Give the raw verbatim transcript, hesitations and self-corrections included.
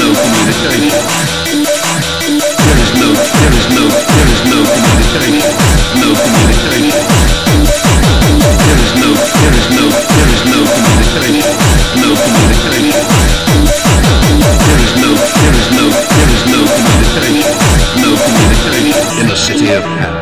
no communication. There is no, there is no, there is no communication. No communication. There is no, there is no, there is no communication. No communication. There is no, there is no, there is no communication. No communication in the city of Paris.